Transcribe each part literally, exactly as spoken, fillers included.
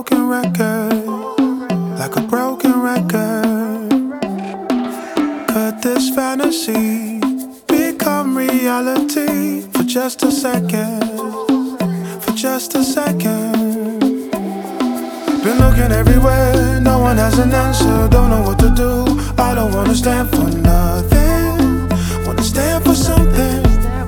broken record, like a broken record. Could this fantasy become reality for just a second? For just a second. Been looking everywhere, no one has an answer. Don't know what to do, I don't wanna stand for nothing. Wanna stand for something.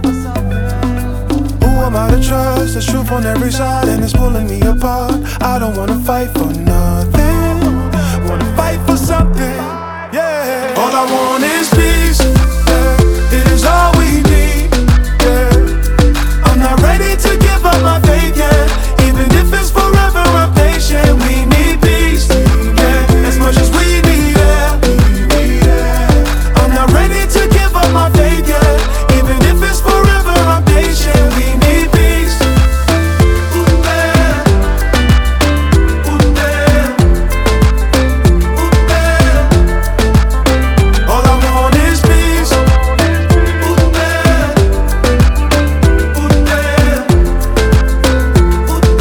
Who am I to trust? There's truth on every side and it's pulling me apart. I don't wanna fight for nothing. Wanna fight for something, yeah. All I want is peace, yeah. It is all we need, yeah. I'm not ready to give up my faith yet. Even if it's forever, I'm patient. We need peace, yeah. As much as we need it. I'm not ready to give up my faith yet. Even if it's forever, I'm patient. We need peace. Ooh, yeah. Ooh, yeah. Ooh, yeah. All I want is peace. Ooh, yeah. Ooh, yeah. Ooh,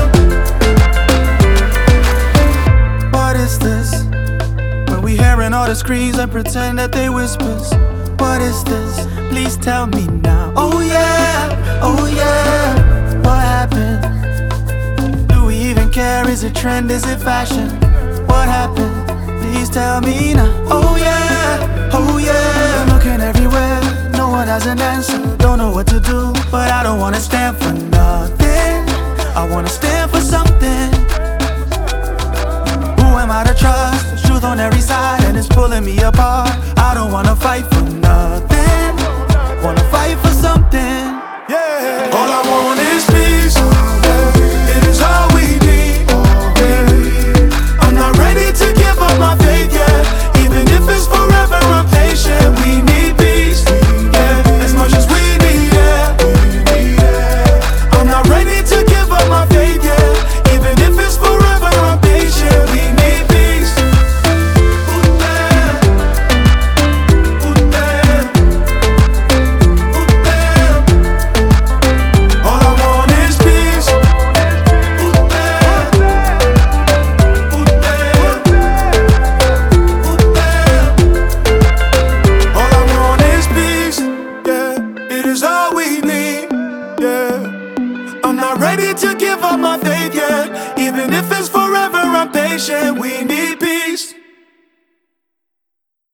yeah. What is this? When we hearing all the screams and pretend that they whispers. What is this? Please tell me now. Oh yeah, oh yeah. What happened? Do we even care? Is it trend? Is it fashion? What happened? Please tell me now. Oh yeah, oh yeah. I'm looking everywhere, no one has an answer. Don't know what to do, but I don't wanna stand for nothing. I wanna stand for something. Who am I to trust? There's truth on every side and it's pulling me apart. I don't wanna fight for nothing. Wanna fight for something, yeah. All I want is peace, yeah. It is all we need, yeah. I'm not ready to give up my faith yet. Even if it's forever, I'm patient. We need peace, yeah. As much as we need it. I'm not ready to give up my faith yet. Even if it's forever, I'm patient. We need peace. Ooh, yeah. Ooh, yeah. Ooh, yeah. All I want is peace. Ooh, yeah. Ooh, yeah. Ooh, yeah. All I want is peace, yeah. It is all we need, yeah. I'm not ready to give up my faith yet. Even if it's forever, I'm patient. We